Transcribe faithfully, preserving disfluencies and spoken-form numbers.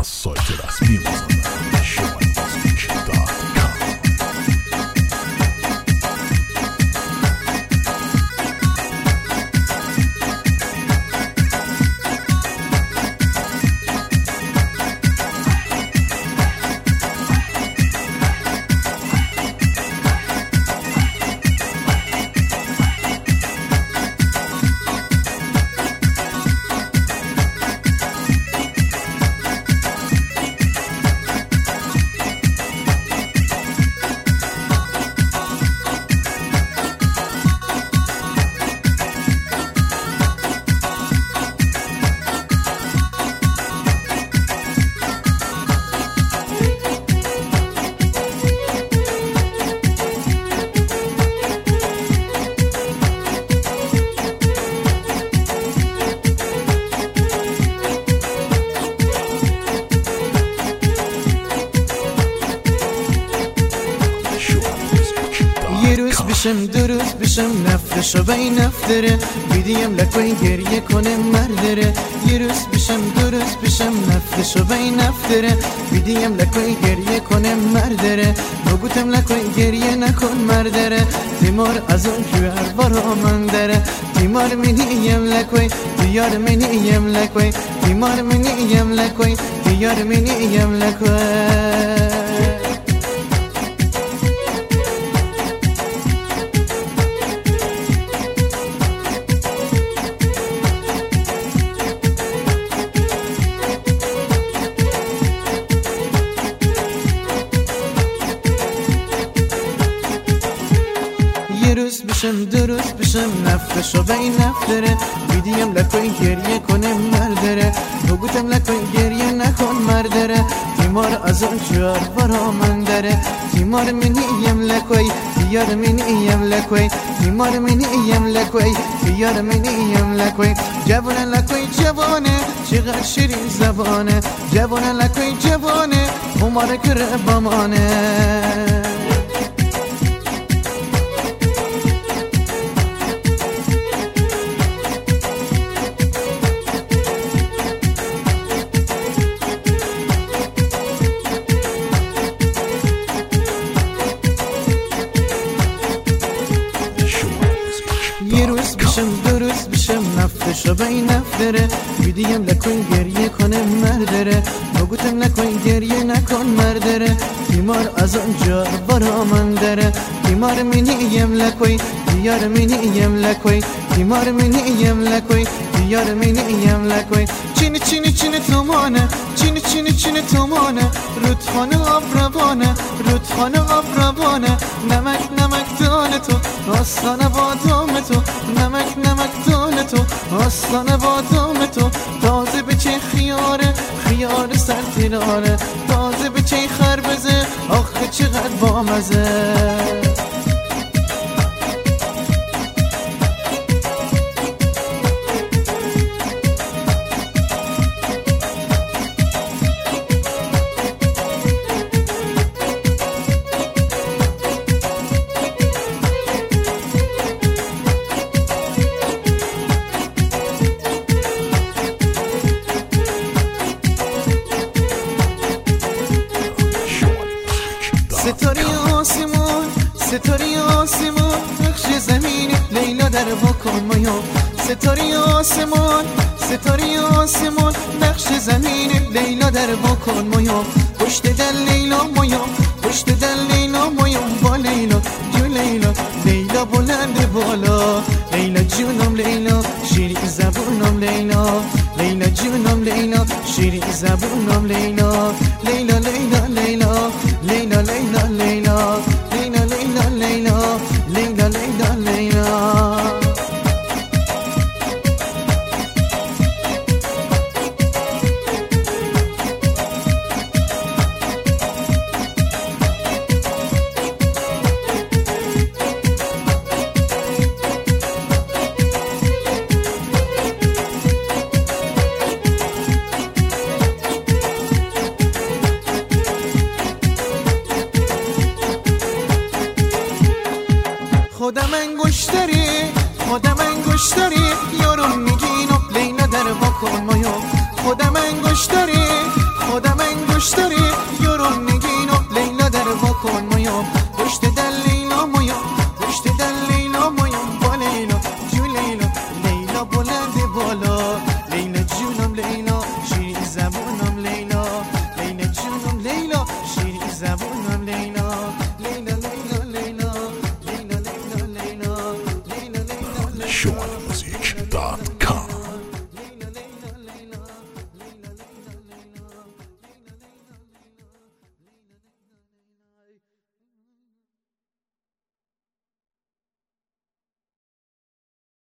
از سایت رسمی مازندران شمال موزیک دات کام. یه روز بشم دو روز بشم نفتشو بی نفتره بیدیم لکوی گریه کنه مردره. یه روز بشم دو روز بشم نفتشو بی نفتره بیدیم لکوی گریه کنه مردره. بگوتم لکوی گریه نکن مردره تیمار از اون جوار برا من داره. تیمار منیم لکوی دیار منیم لکوی تیمار منیم لکوی دیار منیم لکوی. یه روز بشم دو روز بشم نفتشو بی نفتره بیدیم لکوی گریه کنه مردره. بگوتم لکوی گریه نکن مردره تیمار از اون جوار برا من داره. تیمار منیم لکوی دیار منیم لکوی تیمار منیم لکوی دیار منیم لکوی. جوانه لکوی جوانه چقدر شیرین زبانه جوانه لکوی جوانه عمر کره بمانه. یه روز بشم دو روز بشم نفتشو بی نفتره بیدیم لکوی گریه کنه مردره. بگوتم لکوی گریه نکن مردره تیمار از اون جار برا من داره. تیمار منیم لکوی دیار منیم لکوی تیمار منیم لکوی دیار منیم لکوی. چینی چینی چینی تومانه چینی چینی چینی تومانه رودخانه آب روانه رودخانه آب روانه. نمک نمک دانه تو آستانه بادام تو نمک نمک دانه تو آستانه بادام تو. تازه به چه خیاره خیار سر تیراره تازه به چه خربزه آخه چقدر بامزه. ستاره آسمون ستاره آسمون نقش زمین لیلا در بکن مایا. ستاره آسمون ستاره آسمون نقش زمین لیلا در بکن مایا. پشت دل لیلا مایا پشت دل لیلا مایا با لیلا جو لیلا لیلا بلند بالا لیلا جونم لیلا شیرین زبونم لیلا لیلا جونم لیلا شیرین زبونم لیلا لیلا لیلا لیلا لیلا لیلا لیلا لیلا لیلا لیلا لیلا لیلا لیلا. خودم انگشتری خودم انگشتری یارو میگینو لیلا در بکن مایا. خودم انگشتری خودم خوش داری